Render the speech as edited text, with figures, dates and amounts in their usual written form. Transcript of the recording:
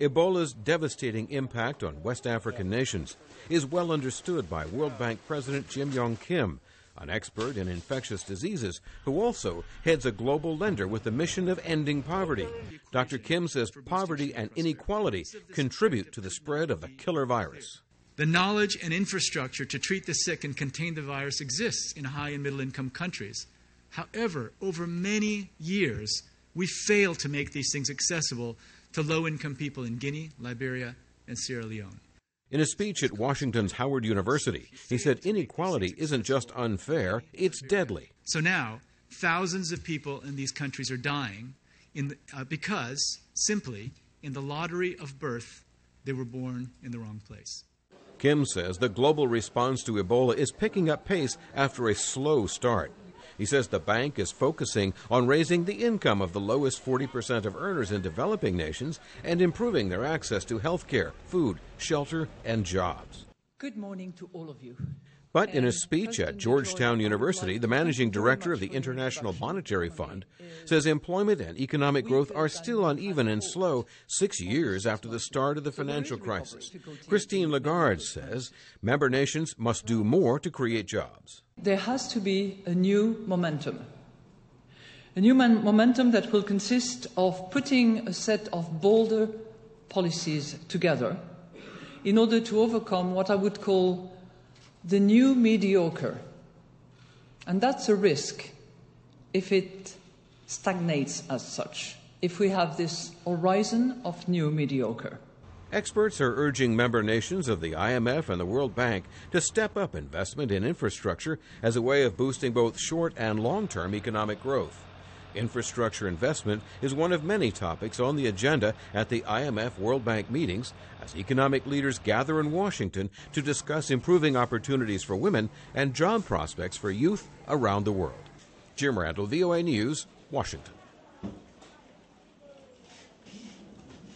Ebola's devastating impact on West African nations is well understood by World Bank President Jim Yong Kim, an expert in infectious diseases who also heads a global lender with the mission of ending poverty. Dr. Kim says poverty and inequality contribute to the spread of the killer virus. The knowledge and infrastructure to treat the sick and contain the virus exists in high and middle income countries. However, over many years, we failed to make these things accessible to low-income people in Guinea, Liberia, and Sierra Leone. In a speech at Washington's Howard University, he said inequality isn't just unfair, it's deadly. So now, thousands of people in these countries are dying because, simply, in the lottery of birth, they were born in the wrong place. Kim says the global response to Ebola is picking up pace after a slow start. He says the bank is focusing on raising the income of the lowest 40% of earners in developing nations and improving their access to health care, food, shelter, and jobs. Good morning to all of you. But in a speech at Georgetown University, the managing director of the International Monetary Fund says employment and economic growth are still uneven and slow 6 years after the start of the financial crisis. Christine Lagarde says member nations must do more to create jobs. There has to be a new momentum. A new momentum that will consist of putting a set of bolder policies together in order to overcome what I would call the new mediocre. And that's a risk if it stagnates as such, if we have this horizon of new mediocre. Experts are urging member nations of the IMF and the World Bank to step up investment in infrastructure as a way of boosting both short and long-term economic growth. Infrastructure investment is one of many topics on the agenda at the IMF World Bank meetings as economic leaders gather in Washington to discuss improving opportunities for women and job prospects for youth around the world. Jim Randall, VOA News, Washington.